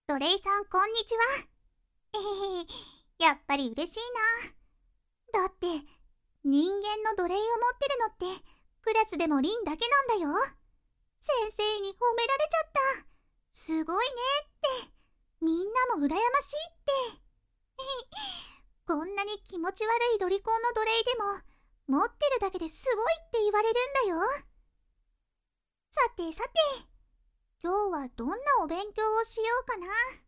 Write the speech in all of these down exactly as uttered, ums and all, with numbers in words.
ドレイさん、こんにちは。えへへ、やっぱり嬉しいな。だって、人間の奴隷を持ってるのって、クラスでもリンだけなんだよ。先生に褒められちゃった。すごいねって。みんなも羨ましいって。こんなに気持ち悪いロリコンの奴隷でも、持ってるだけですごいって言われるんだよ。さてさて、今日はどんなお勉強をしようかな。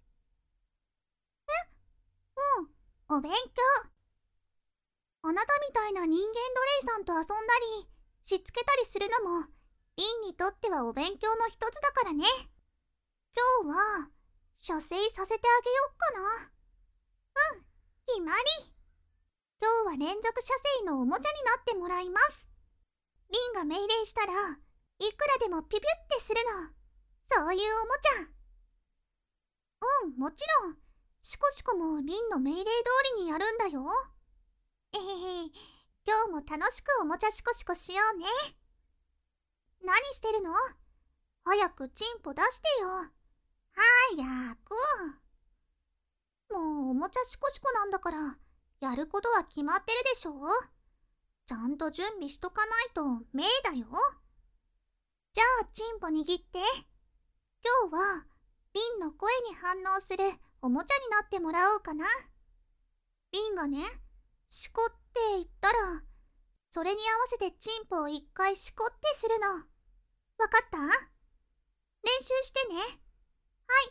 え、うん、お勉強。あなたみたいな人間奴隷さんと遊んだり、しつけたりするのも、リンにとってはお勉強の一つだからね。今日は、射精させてあげよっかな。うん、決まり。今日は連続射精のおもちゃになってもらいます。リンが命令したら、いくらでもピピュってするの。そういうおもちゃ。うん、もちろん、シコシコもリンの命令通りにやるんだよ。えへへ、今日も楽しくおもちゃシコシコしようね。何してるの？早くチンポ出してよ。早く。もうおもちゃシコシコなんだから、やることは決まってるでしょ。ちゃんと準備しとかないとメイだよ。じゃあチンポ握って。今日はリンの声に反応するおもちゃになってもらおうかな。リンがね、シコって言ったら、それに合わせてチンポを一回シコってするの。わかった？練習してね。はい、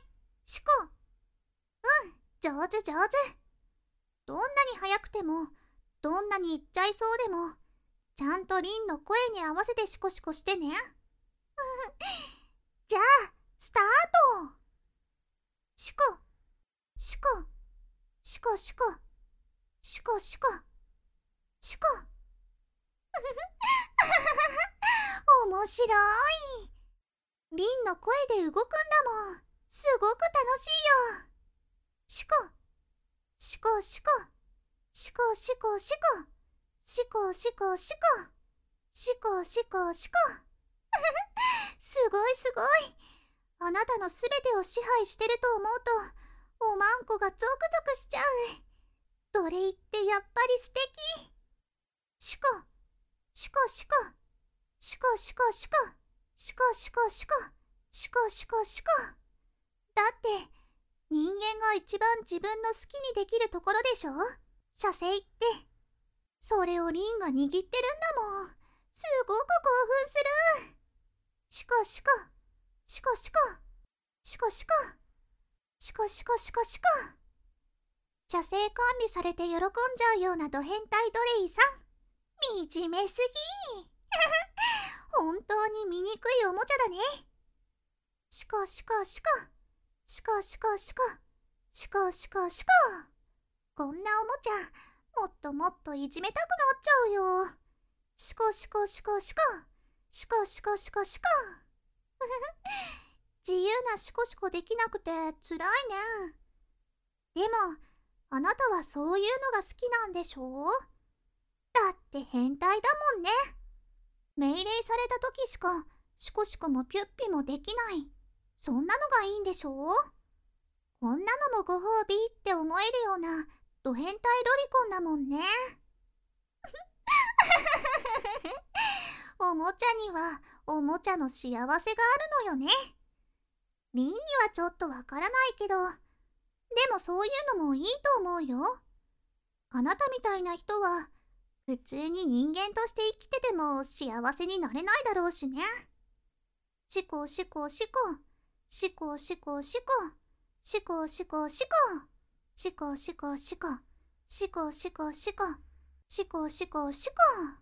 シコ。うん、上手上手。どんなに速くても、どんなに言っちゃいそうでも、ちゃんとリンの声に合わせてシコシコしてね。じゃあ、スタート。シコ、シコ、シコシコ、シコシコ、シコ。面白い。リンの声で動くんだもん。すごく楽しいよ。シコ、シコシコ、シコシコシコ、シコシコシコ、シコシコシコ。すごいすごい。あなたのすべてを支配してると思うと、おまんこがゾクゾクしちゃう。奴隷ってやっぱり素敵。シコ、シコシコ、シコシコシコ、シコシコシコ、シコシコシコ。だって、人間が一番自分の好きにできるところでしょ？射精って。それをリンが握ってるんだもん。すごく興奮する。シコシコ、シコシコ、シコシコ、シコシコシコシコ。射精管理されて喜んじゃうようなド変態ドレイさん。惨めすぎ。本当に醜いおもちゃだね。シコシコシコ、シコシコシコ、シコシコシコ。こんなおもちゃ、もっともっといじめたくなっちゃうよ。シコシコシコシコ、シコシコシコシコ。自由なシコシコできなくてつらいね。でも、あなたはそういうのが好きなんでしょ？だって変態だもんね。命令された時しかシコシコもピュッピもできない。そんなのがいいんでしょ？こんなのもご褒美って思えるようなド変態ロリコンだもんね。おもちゃにはおもちゃの幸せがあるのよね。リンにはちょっとわからないけど、でもそういうのもいいと思うよ。あなたみたいな人は普通に人間として生きてても幸せになれないだろうしね。シコシコシコ、シコシコシコ、シコシコシコ、シコシコシコ、シコシコシコ、シコシコシコ。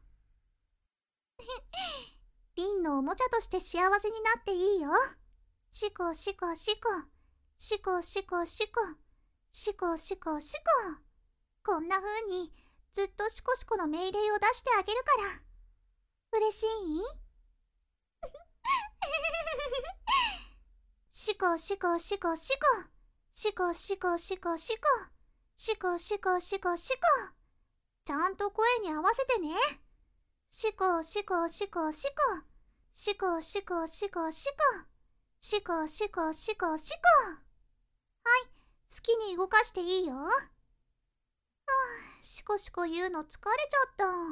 リンのおもちゃとして幸せになっていいよ。シコシコシコ、シコシコシコ、シコシコシコ。こんな風にずっとシコシコの命令を出してあげるから。嬉しい？シコシコシコシコ、シコシコシコシコ、シコシコシコシコ。ちゃんと声に合わせてね。シコシコシコシコ、シコシコシコシコ、シコシコシコシコシコ。 きに動かしていいよ。はあ、シコシコ言うの疲れちゃった。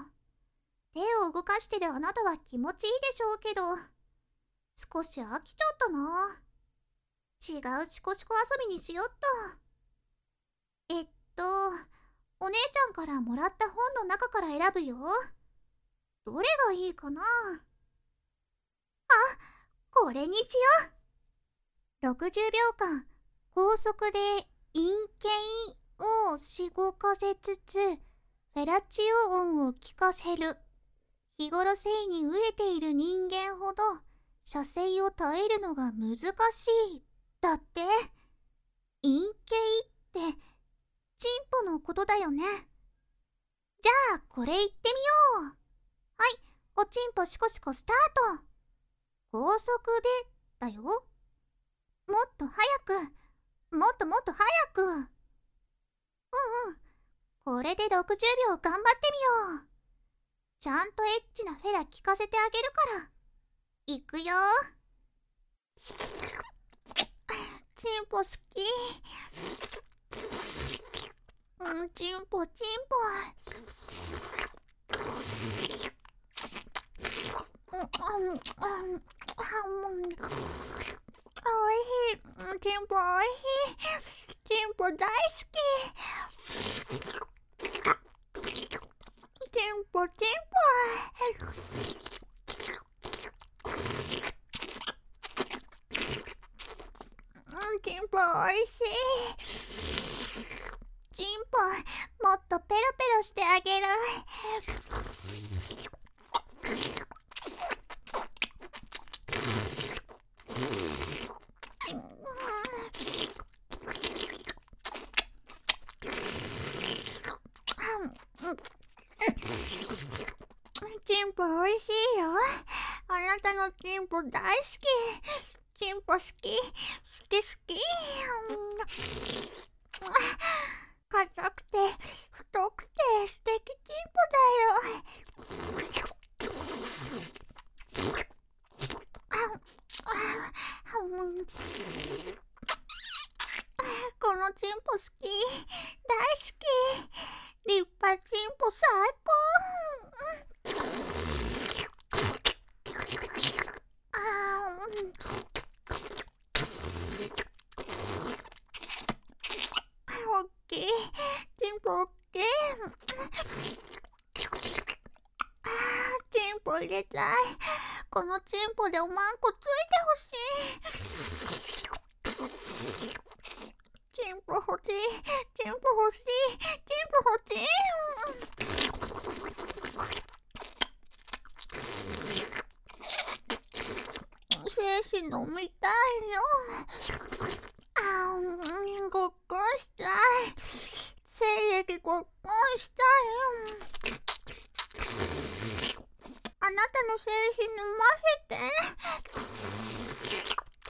手を動かしてるあなたは気持ちいいでしょうけど、少し飽きちゃったな。違うシコシコ遊びにしよっと。えっと、お姉ちゃんからもらった本の中から選ぶよ。どれがいいかな。あ、これにしよう。ろくじゅうびょうかん高速で陰茎をしごかせつつフェラチオ音を聞かせる。日頃性に飢えている人間ほど射精を耐えるのが難しいだって。陰茎ってチンポのことだよね。じゃあこれ言ってみよう。はい、おちんぽシコシコスタート。高速でだよ。もっと早く、もっともっと早く。うんうん、これでろくじゅうびょう頑張ってみよう。ちゃんとエッチなフェラ聞かせてあげるから。いくよ。チンポ好き。うん、チンポチンポ。うんうんうん、おいしい。チンポおいしい。チンポ大好き。チンポチンポ。うん、チンポおいしい。チンポもっとペロペロしてあげる。チンポおいしいよ。あなたのチンポ大好き。チンポ好き。好き好き。硬くて太くて素敵チンポだよ。このチンポ好き。大好き。立派チンポ最高。おっきい。チンポおっきい。あー、チンポ入れたい。このチンポでおまんこついてほしい。チンポ欲しい。チンポ欲しい。チンポ欲しい。精子飲みたいよ。あー、ごっこんしたい。精液ごっこんしたい。あなたの精子飲ませて。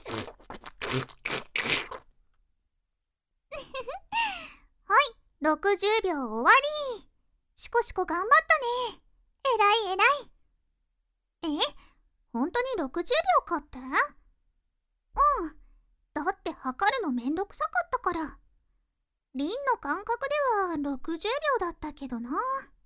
はい、ろくじゅうびょう終わり。シコシコ頑張ったね。えらいえらい。え、ほんとにろくじゅうびょうかって？うん。だって測るのめんどくさかったから。リンの感覚ではろくじゅうびょうだったけどな。フェ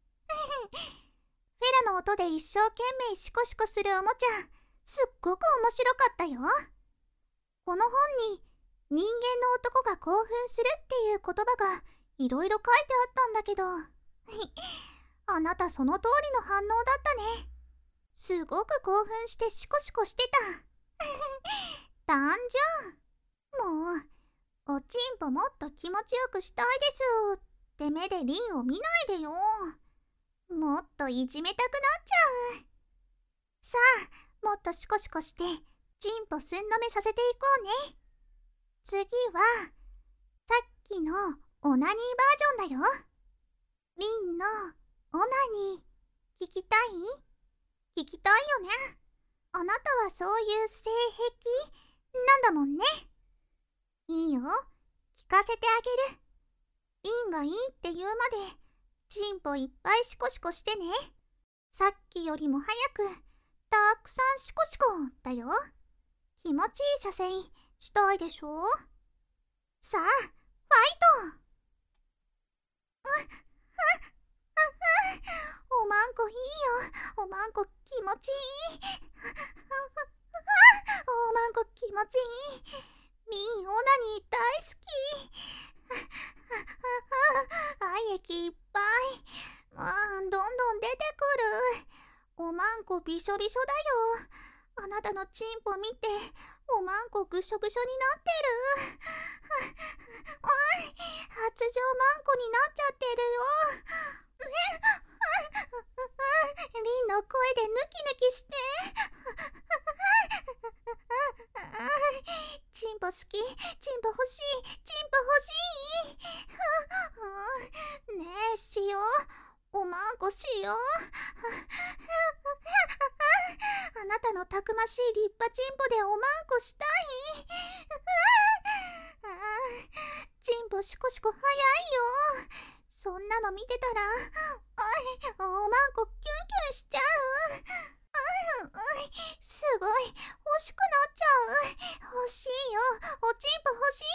ラの音で一生懸命シコシコするおもちゃ、すっごく面白かったよ。この本に人間の男が興奮するっていう言葉がいろいろ書いてあったんだけど、あなたその通りの反応だったね。すごく興奮してシコシコしてた。単純。もう、おちんぽもっと気持ちよくしたいですって目でリンを見ないでよ。もっといじめたくなっちゃう。さあ、もっとシコシコしてチンポすんのめさせていこうね。次はさっきのオナニーバージョンだよ。リンのオナニー聞きたい？聞きたいよね。あなたはそういう性癖なんだもんね。いいよ、聞かせてあげる。リンがいいって言うまでチンポいっぱいシコシコしてね。さっきよりも早くたくさんシコシコだよ。気持ちいい射精したいでしょ。さあ、ファイト！ 持ちいい。おまんこ気持ちいい。リンオナニー大好き。愛液いっぱい。あーどんどん出てくる。おまんこびしょびしょだよ。あなたのチンポ見ておまんこぐしょぐしょになってる。おい、発情まんこになっちゃってるよ。リンの声でヌキヌキして。チンポ好き、チンポ欲しい、チンポ欲しい。ねえ、しよう。おまんこしよう。あなたのたくましい立派チンポでおまんこしたい。チンポシコシコ早いよ。そんなの見てたら、おい、おまんこキュンキュンしちゃう。すごい欲しくなっちゃう。欲しいよ、おチンポ欲しい。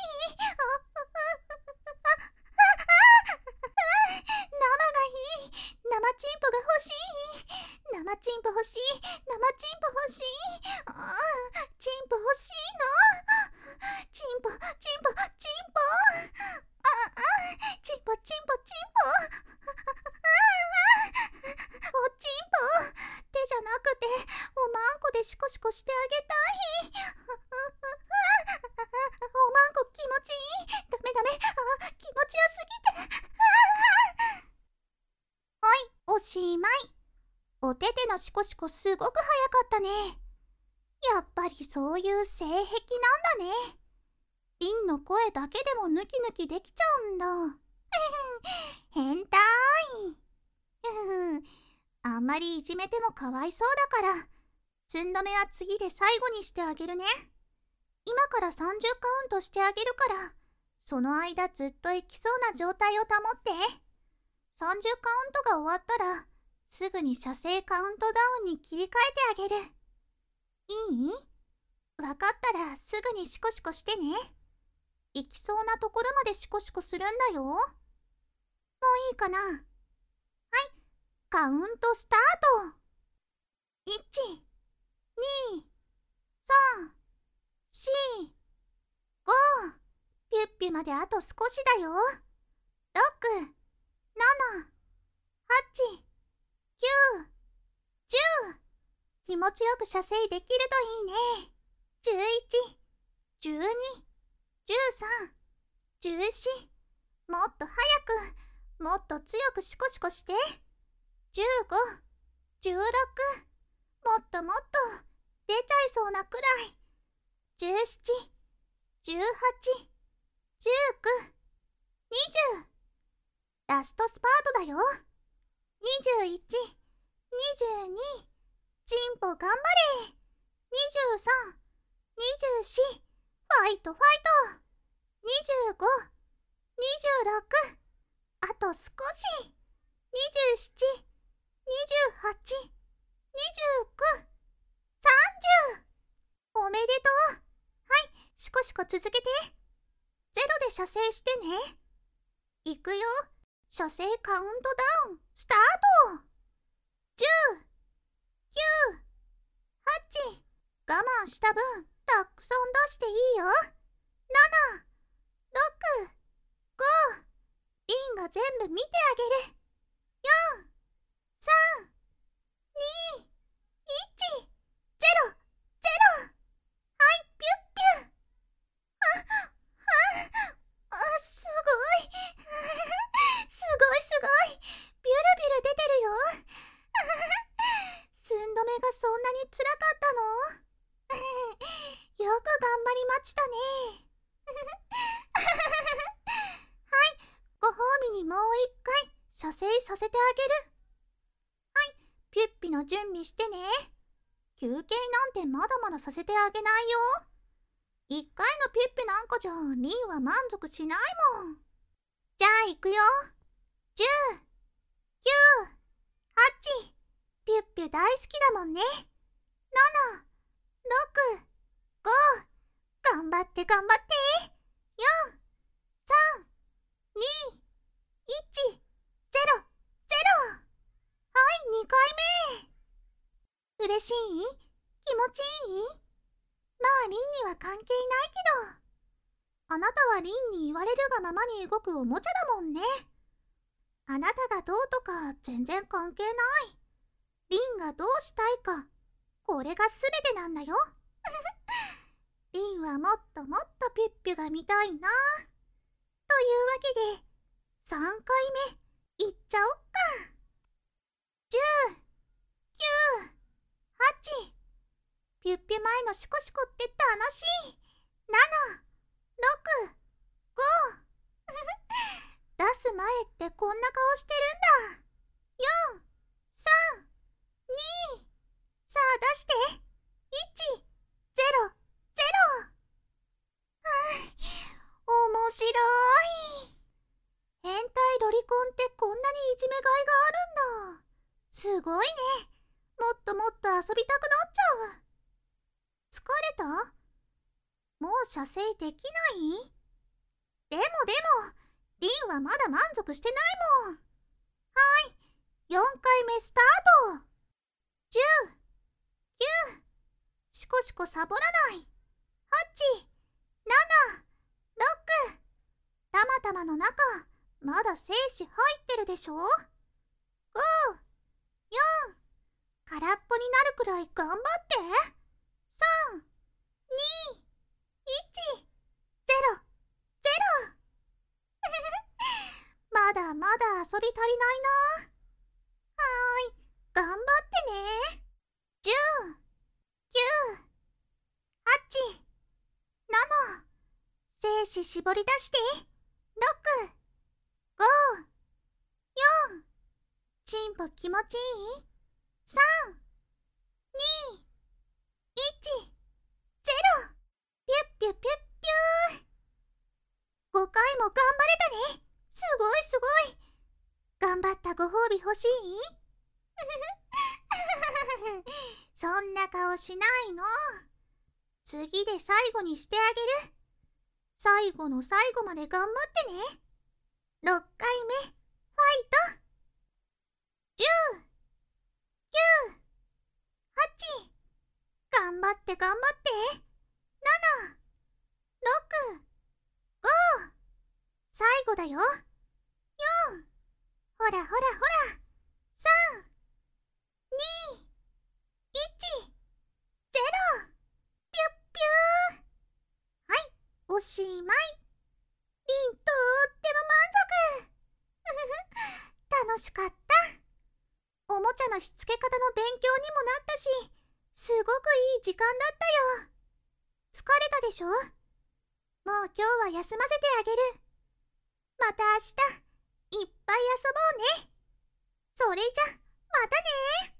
生がいい。生チンポが欲しい。生チンポ欲しい。生チンポ欲しい。ああ、チンポ欲しいの。チンポ、チンポ、チンポ。ああ、チンポ、チンポ、チンポ。おチンポ、手じゃなくておまんこでシコシコしてあげたい。おまんこ気持ちいい。ダメダメ、あ気持ちよすぎて。はい、おしまい。おててのシコシコすごく早かったね。やっぱりそういう性癖なんだね。リンの声だけでもヌキヌキできちゃうんだ。変態。あんまりいじめてもかわいそうだから、寸止めは次で最後にしてあげるね。今からさんじゅうカウントしてあげるから、その間ずっと生きそうな状態を保って。さんじゅうカウントが終わったら、すぐに射精カウントダウンに切り替えてあげる。いい？わかったらすぐにシコシコしてね。行きそうなところまでシコシコするんだよ。もういいかな？はい、カウントスタート。いち、に、さん、し、ご。ピュッピュまであと少しだよ。ろく、なな、はち、きゅう、じゅう。気持ちよく射精できるといいね。じゅういち、じゅうに、じゅうさん、じゅうよん。もっと早く、もっと強くシコシコして。じゅうご、じゅうろく。もっともっと出ちゃいそうなくらい。じゅうなな、じゅうはち、じゅうく、にじゅう。ラストスパートだよ。にじゅういち、にじゅうに。チンポ頑張れ。にじゅうさん、にじゅうよん。ファイトファイト。にじゅうご、にじゅうろく。あと少し。にじゅうなな、にじゅうはち、にじゅうく、さんじゅう。おめでとう。はい、シコシコ続けて。ゼロで射精してね。いくよ。射精カウントダウンスタート。じゅう、きゅう、はち。我慢した分たくさん出していいよ。なな、ろく、ご。リンが全部見てあげる。よん、さん、に、いち、ゼロ、ゼロ。はい、ピュッピュッ。あ、あ、あ、すごい。すごいすごい。ビュルビュル出てるよ。寸止めがそんなにつらかったの？よく頑張りましたね。はい、ご褒美にもう一回射精させてあげる。はい、ピュッピの準備してね。休憩なんてまだまださせてあげないよ。一回のピュッピなんかじゃリンは満足しないもん。じゃあ行くよ。じゅう、きゅう、はち。ピュッピュ大好きだもんね。なな、ろく、ご。頑張って頑張って。よん、さん、に、いち、ゼロ、ゼロ。はい、にかいめ。嬉しい？気持ちいい？まあリンには関係ないけど。あなたはリンに言われるがままに動くおもちゃだもんね。あなたがどうとか全然関係ない。リンがどうしたいか、これが全てなんだよ。リンはもっともっとピュッピュが見たいな。というわけで、さんかいめいっちゃおっか。じゅう、きゅう、はち。ピュッピュ前のシコシコって楽しい。なな、ろく、ご。出す前ってこんな顔してるんだ。よん、さん、に。さあ出して。いち、ゼロ、ゼロ。面白い。変態ロリコンってこんなにいじめがいがあるんだ。すごいね。もっともっと遊びたくなっちゃう。疲れた？もう射精できない？でもでも、リンはまだ満足してないもん。はーい、よんかいめスタート。じゅう、きゅう、シコシコサボらない。はち、なな、ろく。たまたまの中、まだ精子入ってるでしょ？ご、よん。空っぽになるくらい頑張って。さん、に、いち、ゼロ、ゼロ。まだまだ遊び足りないな。はーい、頑張ってね。じゅう、きゅう、はち、なな。精子絞り出して。ろく、ご、よん。チンポ気持ちいい？ さん、に、いち、ゼロ。ピュッピュピュッピュー。ごかいも頑張れたね。すごいすごい。頑張ったご褒美欲しい？そんな顔しないの。次で最後にしてあげる。最後の最後まで頑張ってね。ろっかいめ、ファイト。じゅう、きゅう、はち。頑張って頑張って。なな、ろく、ご。最後だよ。よん。ほらほらほら。さん、に、いち、ゼロ。ピュッピュー。はい、おしまい。リンとっても満足。楽しかった。おもちゃのしつけ方の勉強にもなったし、すごくいい時間だったよ。疲れたでしょ？もう今日は休ませてあげる。また明日、いっぱい遊ぼうね。それじゃ、またね。